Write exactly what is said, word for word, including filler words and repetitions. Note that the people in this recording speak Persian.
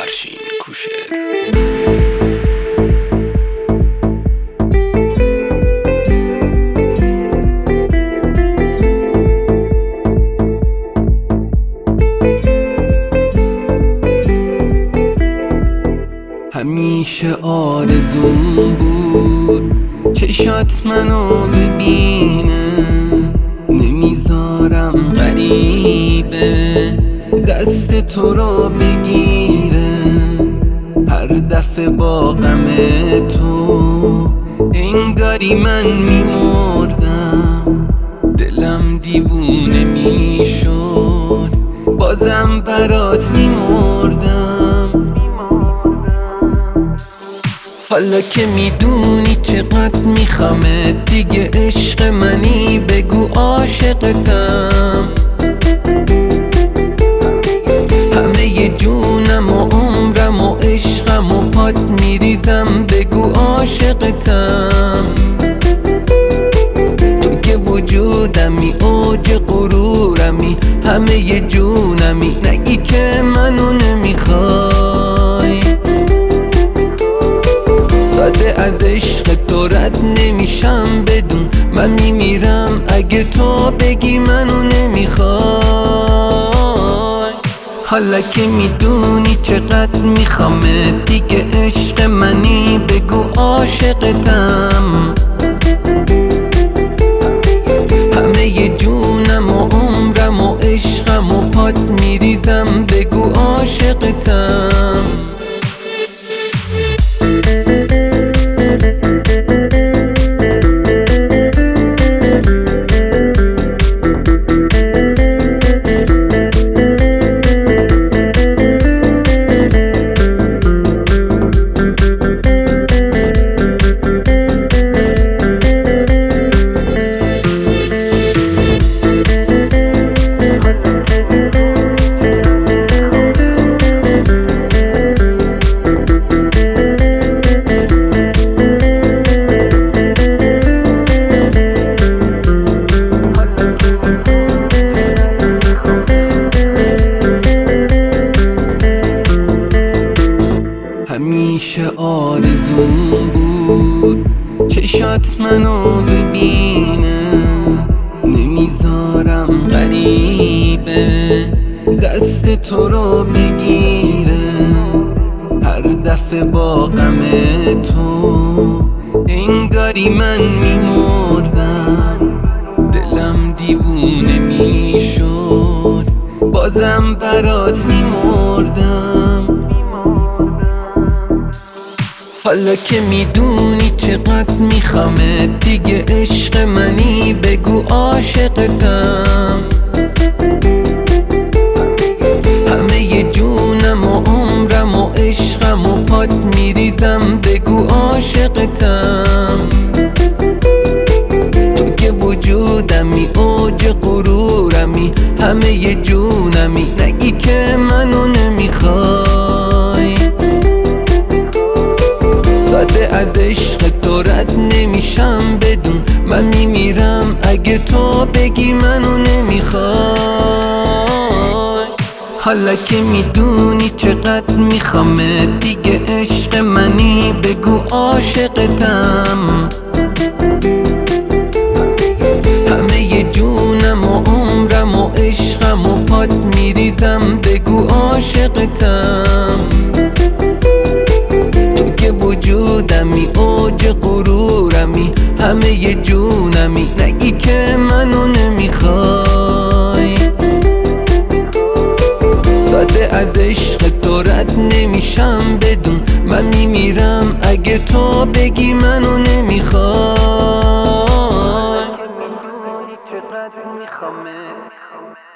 افشین کوشر. همیشه آرزوم بود چشات منو ببینه، نمیذارم غریبه دست تو رو بگیره. هر دفعه با غم تو انگاری من میمردم، دلم دیوونه میشد بازم برات میمردم. حالا که میدونی چقدر میخوامه، دیگه عشق منی بگو عاشقتم. همه جونم و عمرم و عشقم و پات میریزم بگو عاشقتم. تو که وجودمی اوج غرورمی، همه جونمی، نگی که منو نمیخوای. ساده از عشق تو رد نمیشم بدون، من میمیرم اگه تو بگی منو نمیخوای. حالا که میدونی چقدر میخوامه، دیگه عشق منی بگو عاشقتم. همه جونم و عمرم و عشقم و پات میریزم بگو عاشقتم. همیشه آرزوم بود چشات منو ببینه، نمیذارم غریبه دست تو رو بگیره. هر دفعه با غم تو انگاری من میمردم، دلم دیوونه میشد بازم برات میمردم. حالا که میدونی چقدر میخوامه، دیگه عشق منی بگو عاشقتم. همه جونم و عمرم و عشقم و پات میریزم بگو عاشقتم. تو که وجودمی اوج غرورمی، همه جونمی، نگی که منو نمیخوای. ساده از عشق تو رد نمیشم بدون، من میمیرم اگه تو بگی منو نمیخوای. حالا که میدونی چقدر میخوامه، دیگه عشق منی بگو عاشقتم. همه جونم و عمرم و عشقم و پات میریزم بگو عاشقتم. تو که وجودمی اوج غرورمی، همه جونمی، نگی که منو نمیخوای. ساده از عشق تو رد نمیشم بدون، من میمیرم اگه تو بگی منو نمیخوای. میدونی چقدر میخوامه